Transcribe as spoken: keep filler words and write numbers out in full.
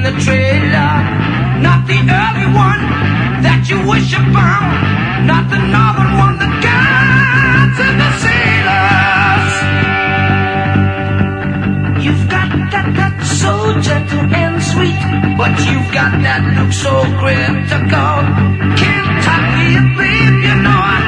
the trailer. Not the early one that you wish upon, not the northern one that guides in the sailors. You've got that touch so gentle and sweet, but you've got that look so critical. Kentucky, babe, you know I